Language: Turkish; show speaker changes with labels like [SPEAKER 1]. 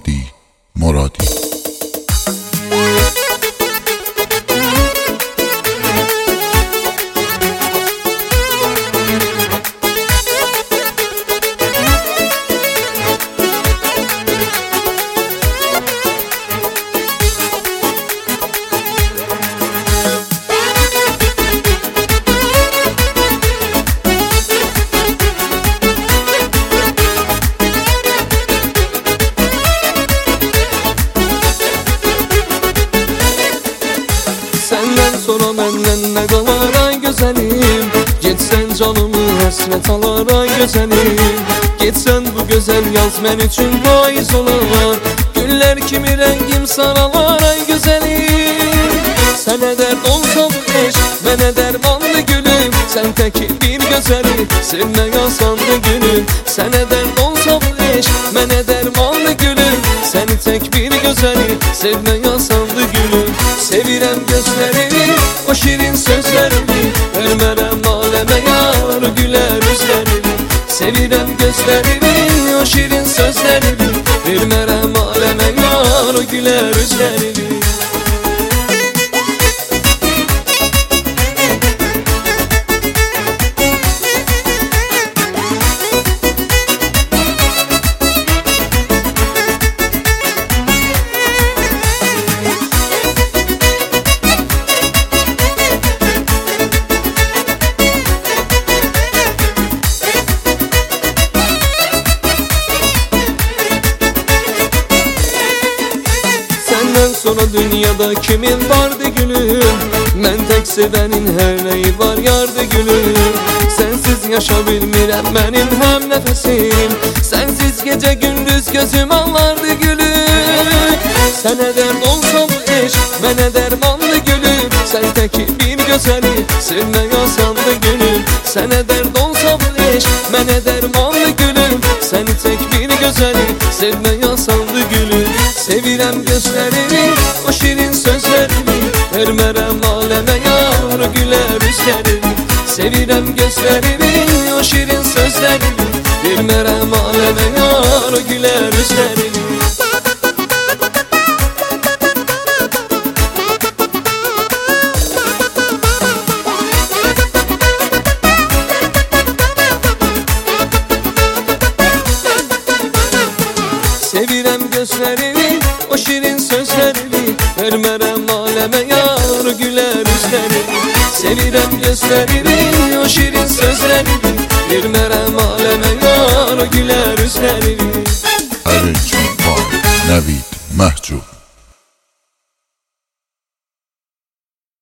[SPEAKER 1] مرادی
[SPEAKER 2] Senden sonra benden ne kadar ay güzelim. Gitsen canımı hasret alar ay güzelim. Gitsen bu güzel yaz men için faiz olar. Güller kimi rengim saralar ay güzelim. Sana dert olsa bu eş bana dermanlı gülüm. Sen tek bir güzeli sevme yasandı gülüm. Sana dert olsa bu eş bana dermanlı gülüm. Seni tek bir güzeli sevme yasandı gülüm. Sevirem gözlerini, o şirin sözlerini. Vermerem aleme yar, güler yüzlerini. Sevirem gözlerini, o şirin sözlerini. Vermerem aleme yar, güler yüzlerini. Senden sonra dünyada kimin vardı gülüm? Ben tek sevenin her neyi var yardı gülüm. Sensiz yaşa bilmirem benim hem nefesim. Sensiz gece gündüz gözüm ağlardı gülüm. Sana dert olsa bu eş bana dermanlı gülüm. Sen tek bir güzeli sevme yasandı gülüm. Sana dert olsa bu eş bana dermanlı gülüm. Seni tek bir güzeli sevme yasandı gülüm. Sevirem gözlerini, o şirin sözlerini. Vermerem aleme yar, güler yüzlerini. Sevirem gözlerini, o şirin sözlerini. Vermerem aleme yar, güler yüzlerini. Sevirem gözlerini, o şirin sözlerini. Vermerem aleme yar, güler yüzlerini. Sevirem gözlerini, o şirin sözlerini. Vermerem aleme yar, güler yüzlerini.
[SPEAKER 1] Arrangement by Navid Mahjoub.